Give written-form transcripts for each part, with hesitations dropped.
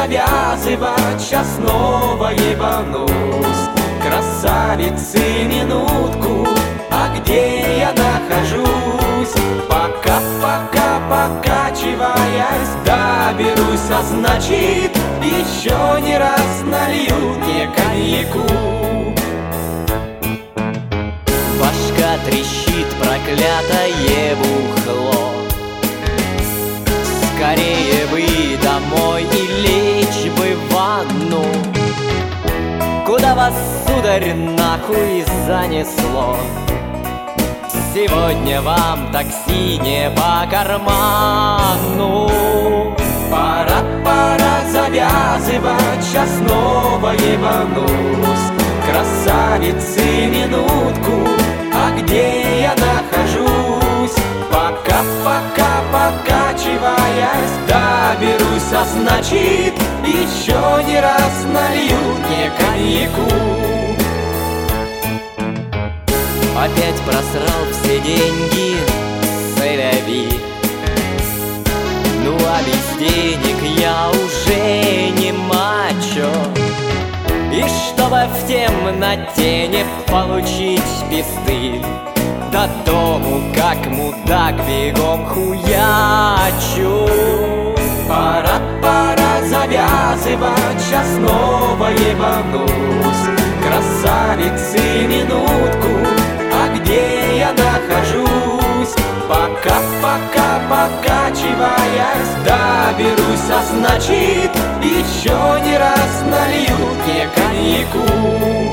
завязывать, сейчас снова ебанусь. Красавицы, минутку, а где я нахожусь? Пока, покачиваясь, доберусь, а значит, еще не раз нальют мне коньяку. Башка трещит, проклятое бухло. Скорее бы домой и лечь бы в ванну. Куда вас, сударь, нахуй занесло? Сегодня вам такси не по карману. Пора завязывать, сейчас снова ебанусь. Красавицы, минутку, а где я нахожусь? Пока, покачиваясь, доберусь, а значит, еще не раз нальют мне коньяку. Опять просрал все деньги, сэляви. Ну а без денег я уже не мачо. И чтобы в темноте не получить пизды, до дому, как мудак, бегом хуячу. Пора завязывать, сейчас снова ебанусь. Красавицы, минутку, а где я нахожусь? Пока, покачиваясь, доберусь, а значит, еще не раз нальют мне коньяку.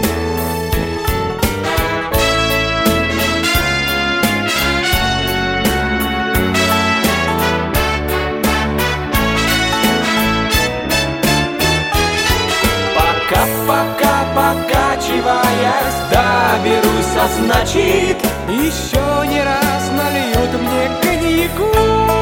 Пока, покачиваясь, доберусь, а значит, еще не раз нальют мне коньяку.